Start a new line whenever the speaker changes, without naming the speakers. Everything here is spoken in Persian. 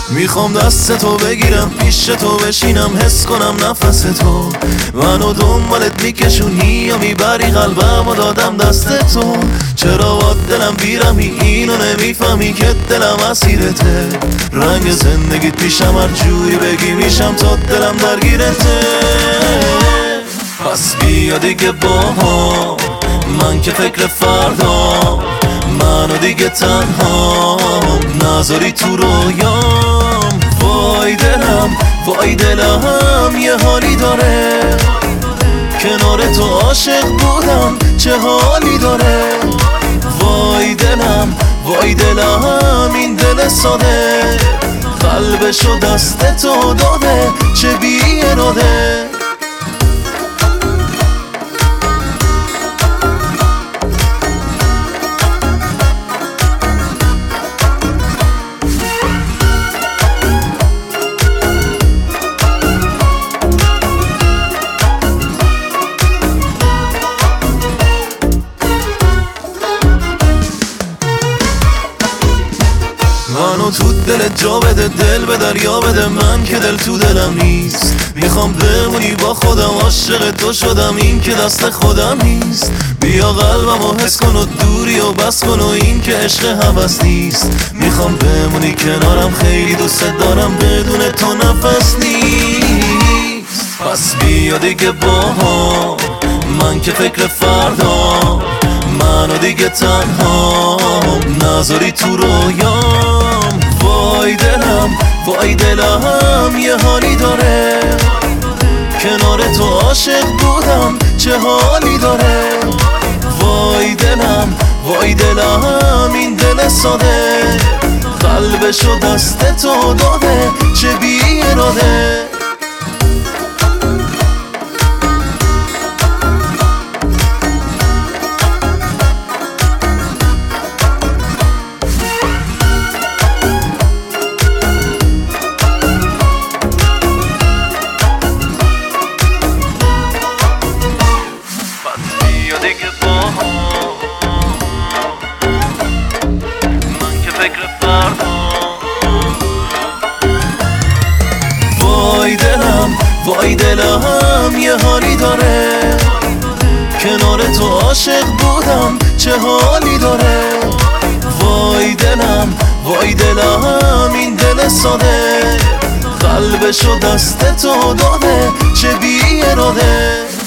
میخوام دست تو بگیرم، پیش تو بشینم، حس کنم نفس تو منو دنبالت میکشونی یا میبری قلبم و دادم دست تو. چرا با دلم بیرمی اینو نمیفهمی که دلم اسیرته. رنگ زندگیت پیشم هر جوری بگی میشم تا دلم درگیرته. پس بیا دیگه با من که فکر فردا منو دیگه تنها نذاری تو رویام. وای دلم وای دلم یه حالی داره، کنار تو عاشق بودم چه حالی داره. وای دلم وای دلم این دل ساده قلبشو دست تو داده چه بی اراده. منو تو دلت جا بده، دل به دریا بده، من که دل تو دلم نیست. میخوام بمونی با خودم، عاشق تو شدم این که دست خودم نیست. بیا قلبمو حس کن و دوری و بس کن و این که عشق هوس نیست. میخوام بمونی کنارم، خیلی دوست دارم، بدون تو نفس نیست. پس بیا دیگه با من که فکر فردا منو دیگه تنها نذاری تو رویام. وای دلم وای دلم یه حالی داره، کنار تو عاشق بودم چه حالی داره. وای دلم وای دلم این دل ساده قلبشو دست تو داده چه بی اراده. من که فکر فردا وای دلم وای دلم یه حالی داره، کنار تو عاشق بودم چه حالی داره. وای دلم وای دلم این دل ساده قلبشو دست تو داده چه بی اراده.